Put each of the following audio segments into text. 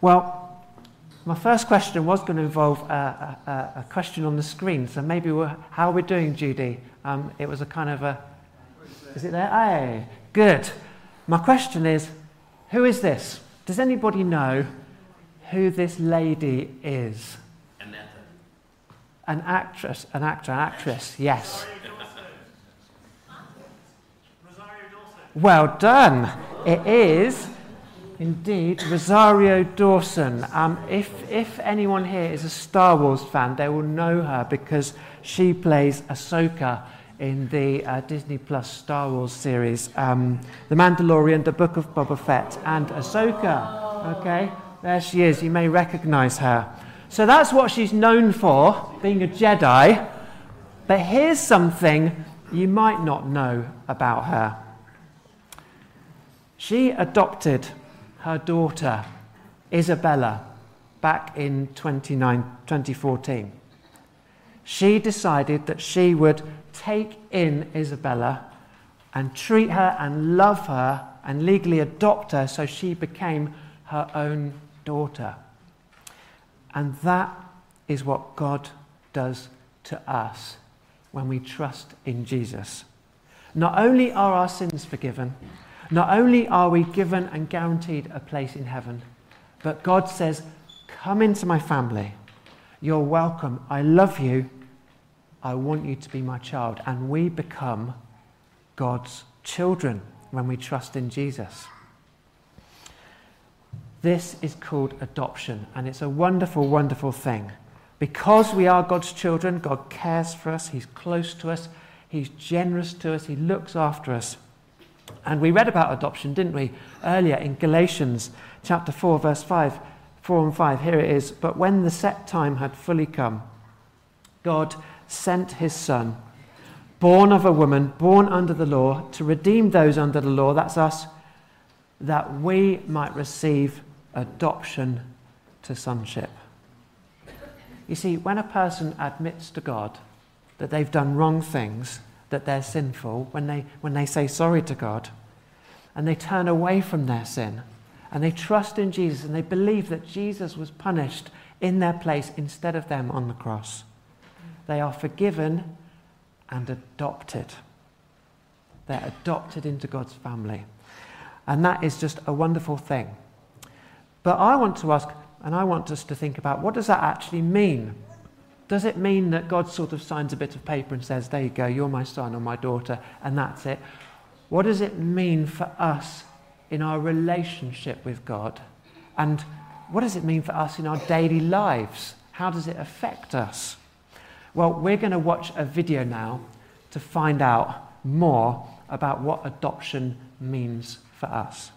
Well, my first question was going to involve a question on the screen. So maybe how are we doing, Judy? It was a kind of a... Is it there? Aye, good. My question is, who is this? Does anybody know who this lady is? An actress, yes. Well done. It is indeed Rosario Dawson. If anyone here is a Star Wars fan, they will know her because she plays Ahsoka in the Disney Plus Star Wars series, The Mandalorian, The Book of Boba Fett, and Ahsoka. Okay, there she is. You may recognise her. So that's what she's known for, being a Jedi. But here's something you might not know about her. She adopted her daughter, Isabella, back in 2014. She decided that she would take in Isabella and treat her and love her and legally adopt her so she became her own daughter. And that is what God does to us when we trust in Jesus. Not only are our sins forgiven, not only are we given and guaranteed a place in heaven, but God says, come into my family. You're welcome. I love you. I want you to be my child. And we become God's children when we trust in Jesus. This is called adoption, and it's a wonderful, wonderful thing. Because we are God's children, God cares for us, He's close to us, He's generous to us, He looks after us. And we read about adoption, didn't we, earlier in Galatians chapter 4, verse 4 and 5. Here it is. But when the set time had fully come, God sent His Son, born of a woman, born under the law, to redeem those under the law, that's us, that we might receive adoption to sonship. You see, when a person admits to God that they've done wrong things, that they're sinful, when they say sorry to God, and they turn away from their sin, and they trust in Jesus, and they believe that Jesus was punished in their place instead of them on the cross, they are forgiven and adopted. They're adopted into God's family. And that is just a wonderful thing. But I want to ask, and I want us to think about, what does that actually mean? Does it mean that God sort of signs a bit of paper and says, there you go, you're my son or my daughter, and that's it? What does it mean for us in our relationship with God? And what does it mean for us in our daily lives? How does it affect us? Well, we're going to watch a video now to find out more about what adoption means for us.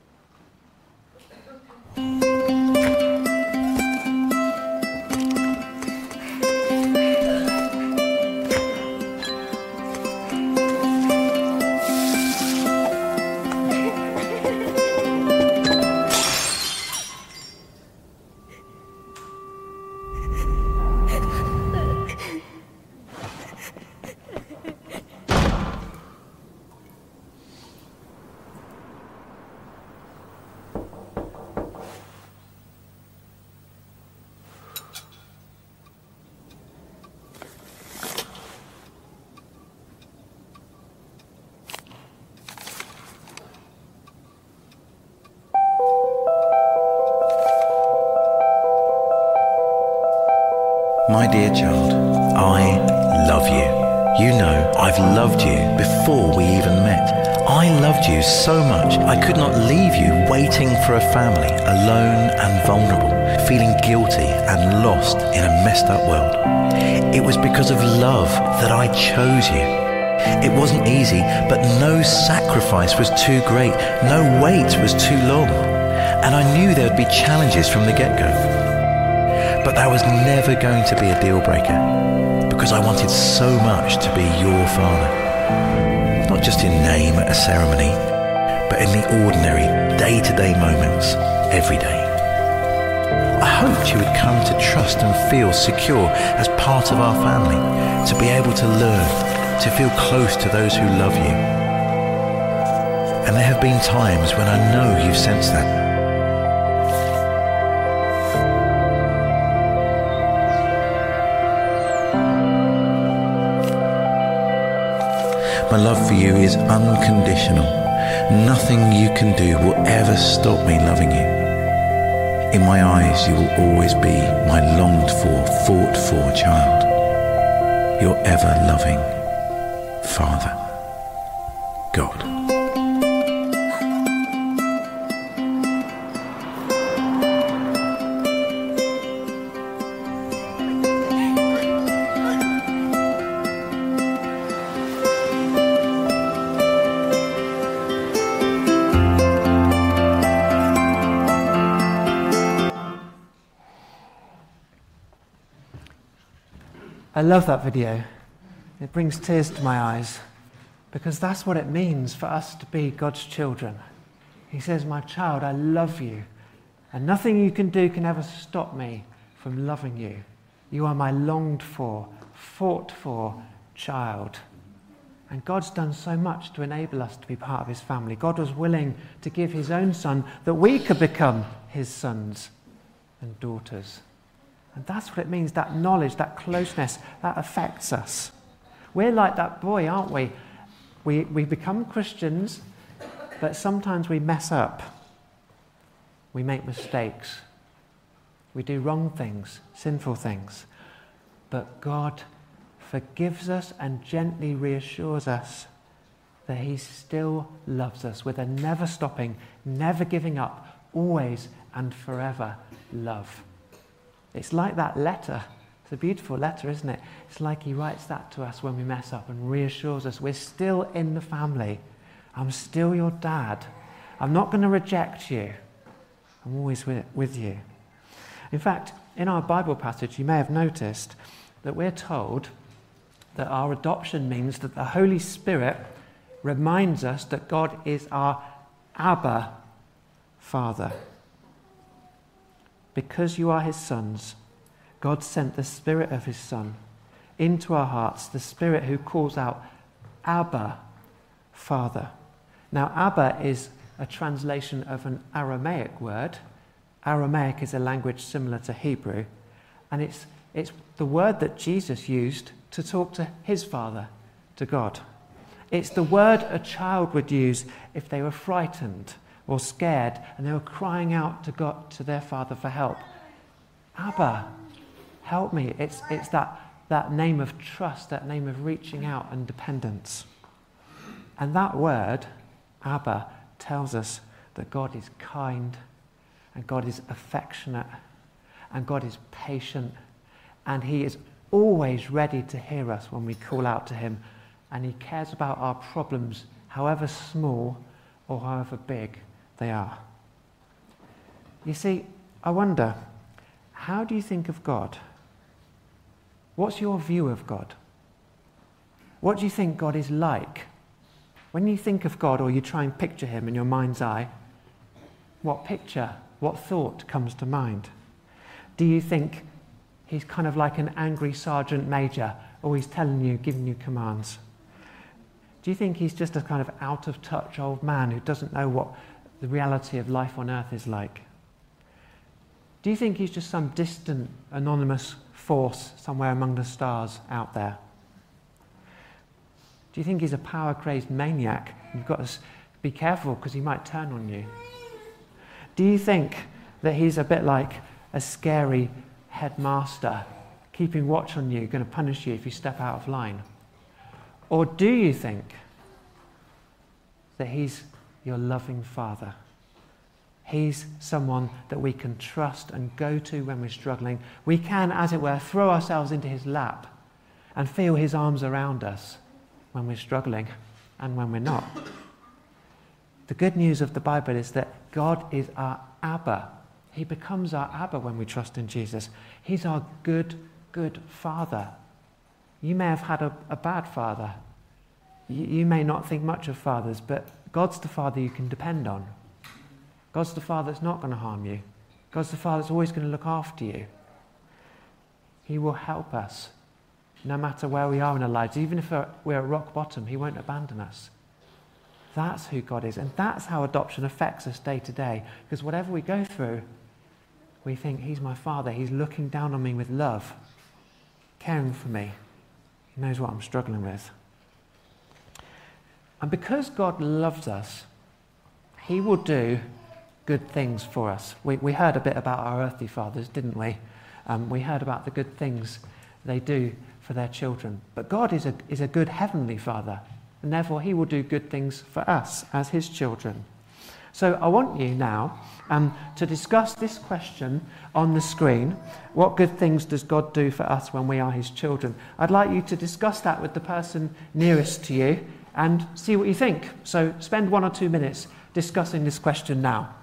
My dear child, I love you. You know I've loved you before we even met. I loved you so much I could not leave you waiting for a family, alone and vulnerable, feeling guilty and lost in a messed up world. It was because of love that I chose you. It wasn't easy, but no sacrifice was too great, no wait was too long. And I knew there would be challenges from the get-go. But that was never going to be a deal breaker, because I wanted so much to be your father. Not just in name at a ceremony, but in the ordinary, day-to-day moments, every day. I hoped you would come to trust and feel secure as part of our family, to be able to learn, to feel close to those who love you. And there have been times when I know you've sensed that. My love for you is unconditional. Nothing you can do will ever stop me loving you. In my eyes, you will always be my longed for, fought for child. Your ever-loving Father, God. I love that video. It brings tears to my eyes because that's what it means for us to be God's children. He says, my child, I love you, and nothing you can do can ever stop me from loving you. You are my longed for, fought for child. And God's done so much to enable us to be part of his family. God was willing to give his own son that we could become his sons and daughters. And that's what it means, that knowledge, that closeness, that affects us. We're like that boy, aren't we? We become Christians, but sometimes we mess up. We make mistakes. We do wrong things, sinful things. But God forgives us and gently reassures us that he still loves us with a never stopping, never giving up, always and forever love. It's like that letter. It's a beautiful letter, isn't it? It's like he writes that to us when we mess up and reassures us we're still in the family. I'm still your dad. I'm not going to reject you. I'm always with you. In fact, in our Bible passage, you may have noticed that we're told that our adoption means that the Holy Spirit reminds us that God is our Abba Father. Because you are his sons, God sent the Spirit of his Son into our hearts, the Spirit who calls out, Abba, Father. Now, Abba is a translation of an Aramaic word. Aramaic is a language similar to Hebrew, and it's the word that Jesus used to talk to his Father, to God. It's the word a child would use if they were frightened or scared, and they were crying out to God, to their father for help. Abba, help me. It's that name of trust, that name of reaching out and dependence. And that word, Abba, tells us that God is kind, and God is affectionate, and God is patient, and he is always ready to hear us when we call out to him, and he cares about our problems, however small or however big they are. You see, I wonder, how do you think of God? What's your view of God? What do you think God is like? When you think of God or you try and picture him in your mind's eye, what picture, what thought comes to mind? Do you think he's kind of like an angry sergeant major, always telling you, giving you commands? Do you think he's just a kind of out-of-touch old man who doesn't know what the reality of life on earth is like? Do you think he's just some distant, anonymous force somewhere among the stars out there? Do you think he's a power-crazed maniac? You've got to be careful because he might turn on you. Do you think that he's a bit like a scary headmaster, keeping watch on you, going to punish you if you step out of line? Or do you think that he's your loving Father? He's someone that we can trust and go to when we're struggling. We can, as it were, throw ourselves into his lap and feel his arms around us when we're struggling and when we're not. The good news of the Bible is that God is our Abba. He becomes our Abba when we trust in Jesus. He's our good, good Father. You may have had a bad father. You may not think much of fathers, but God's the Father you can depend on. God's the Father that's not going to harm you. God's the Father that's always going to look after you. He will help us no matter where we are in our lives. Even if we're at rock bottom, he won't abandon us. That's who God is. And that's how adoption affects us day to day. Because whatever we go through, we think, he's my Father. He's looking down on me with love, caring for me. He knows what I'm struggling with. And because God loves us, he will do good things for us. We heard a bit about our earthly fathers, didn't we? We heard about the good things they do for their children. But God is a good heavenly Father, and therefore he will do good things for us as his children. So I want you now to discuss this question on the screen. What good things does God do for us when we are his children? I'd like you to discuss that with the person nearest to you and see what you think. So spend 1 or 2 minutes discussing this question now.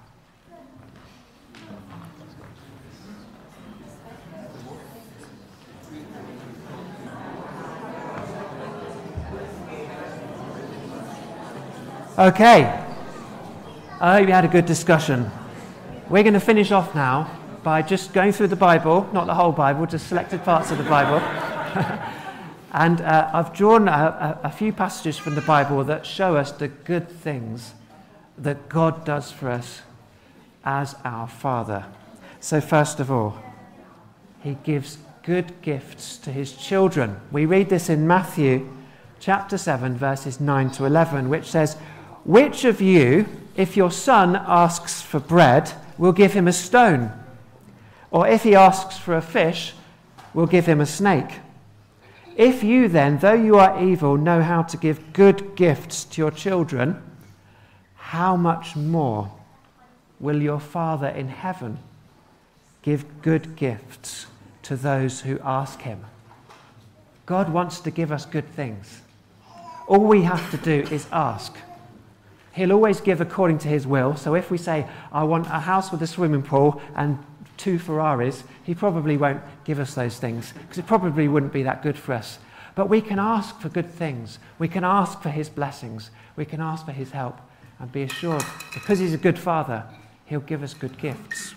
Okay, I hope you had a good discussion. We're going to finish off now by just going through the Bible, not the whole Bible, just selected parts of the Bible. And I've drawn a few passages from the Bible that show us the good things that God does for us as our Father. So first of all, he gives good gifts to his children. We read this in Matthew chapter 7, verses 9 to 11, which says, "Which of you, if your son asks for bread, will give him a stone? Or if he asks for a fish, will give him a snake? If you then, though you are evil, know how to give good gifts to your children, how much more will your Father in heaven give good gifts to those who ask him?" God wants to give us good things. All we have to do is ask. He'll always give according to his will. So if we say, I want a house with a swimming pool and 2 Ferraris, he probably won't give us those things because it probably wouldn't be that good for us. But we can ask for good things. We can ask for his blessings. We can ask for his help and be assured, because he's a good Father, he'll give us good gifts.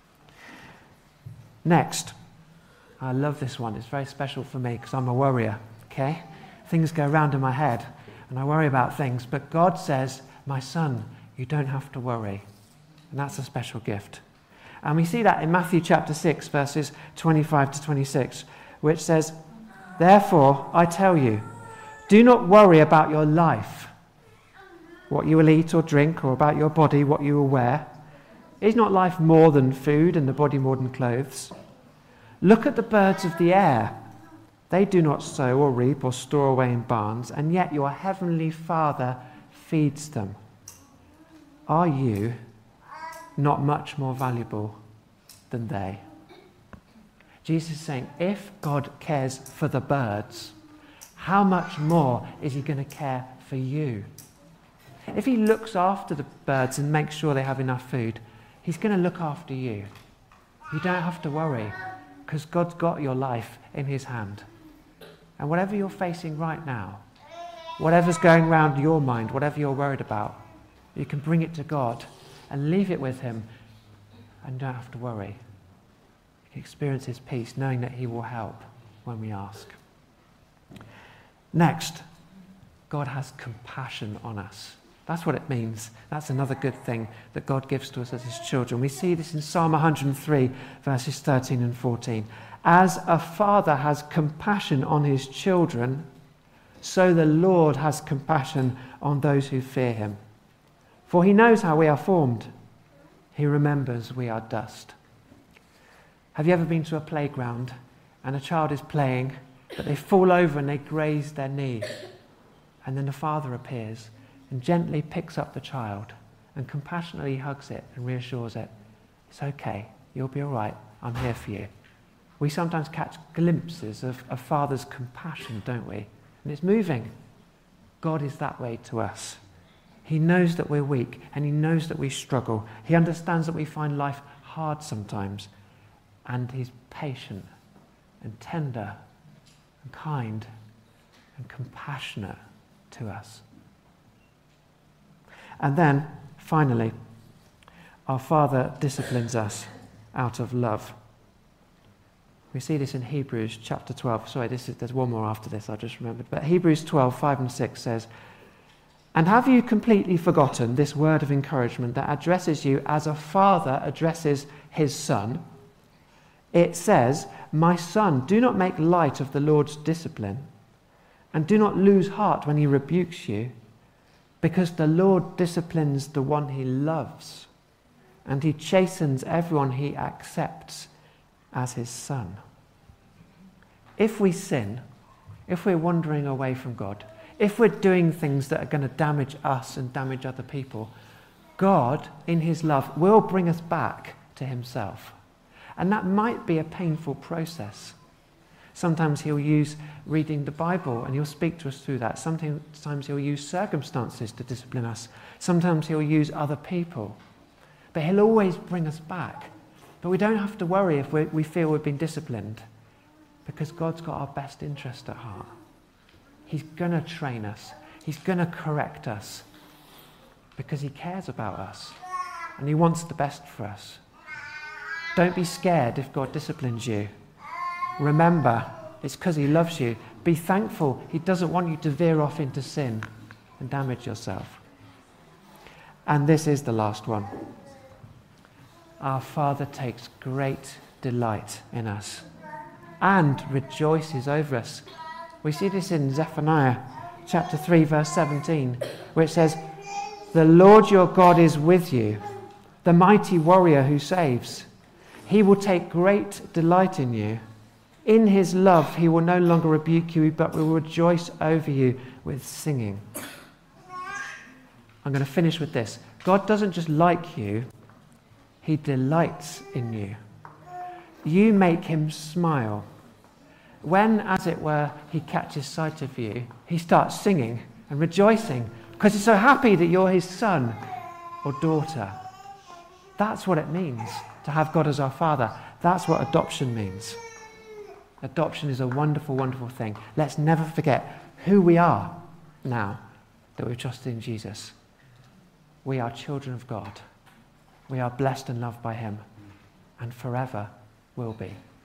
Next, I love this one. It's very special for me because I'm a worrier, okay? Things go round in my head and I worry about things. But God says, my son, you don't have to worry. And that's a special gift. And we see that in Matthew chapter 6, verses 25 to 26, which says, "Therefore, I tell you, do not worry about your life, what you will eat or drink, or about your body, what you will wear. Is not life more than food, and the body more than clothes? Look at the birds of the air. They do not sow or reap or store away in barns, and yet your heavenly Father feeds them. Are you not much more valuable than they?" Jesus is saying, if God cares for the birds, how much more is he going to care for you? If he looks after the birds and makes sure they have enough food, he's going to look after you. You don't have to worry, because God's got your life in his hand. And whatever you're facing right now, whatever's going around your mind, whatever you're worried about, you can bring it to God and leave it with him and don't have to worry. You can experience his peace knowing that he will help when we ask. Next, God has compassion on us. That's what it means. That's another good thing that God gives to us as his children. We see this in Psalm 103, verses 13 and 14. "As a father has compassion on his children, so the Lord has compassion on those who fear him. For he knows how we are formed. He remembers we are dust." Have you ever been to a playground and a child is playing, but they fall over and they graze their knee? And then the father appears and gently picks up the child and compassionately hugs it and reassures it. It's okay, you'll be all right, I'm here for you. We sometimes catch glimpses of a father's compassion, don't we? And it's moving. God is that way to us. He knows that we're weak and he knows that we struggle. He understands that we find life hard sometimes. And he's patient and tender and kind and compassionate to us. And then, finally, our Father disciplines us out of love. We see this in Hebrews chapter 12. Sorry, there's one more after this, I just remembered. But Hebrews 12, 5 and 6 says, "And have you completely forgotten this word of encouragement that addresses you as a father addresses his son? It says, 'My son, do not make light of the Lord's discipline, and do not lose heart when he rebukes you. Because the Lord disciplines the one he loves, and he chastens everyone he accepts as his son. If we sin, if we're wandering away from God, if we're doing things that are going to damage us and damage other people, God, in his love, will bring us back to himself. And that might be a painful process. Sometimes he'll use reading the Bible and he'll speak to us through that. Sometimes he'll use circumstances to discipline us. Sometimes he'll use other people. But he'll always bring us back. But we don't have to worry if we feel we've been disciplined, because God's got our best interest at heart. He's going to train us. He's going to correct us because he cares about us and he wants the best for us. Don't be scared if God disciplines you. Remember, it's because he loves you. Be thankful. He doesn't want you to veer off into sin and damage yourself. And this is the last one. Our Father takes great delight in us and rejoices over us. We see this in Zephaniah chapter 3, verse 17, where it says, "The Lord your God is with you, the mighty warrior who saves. He will take great delight in you. In his love he will no longer rebuke you, but will rejoice over you with singing." I'm going to finish with this. God doesn't just like you, he delights in you. You make him smile. When, as it were, he catches sight of you, he starts singing and rejoicing because he's so happy that you're his son or daughter. That's what it means to have God as our Father. That's what adoption means. Adoption is a wonderful, wonderful thing. Let's never forget who we are now that we've trusted in Jesus. We are children of God. We are blessed and loved by him, and forever will be.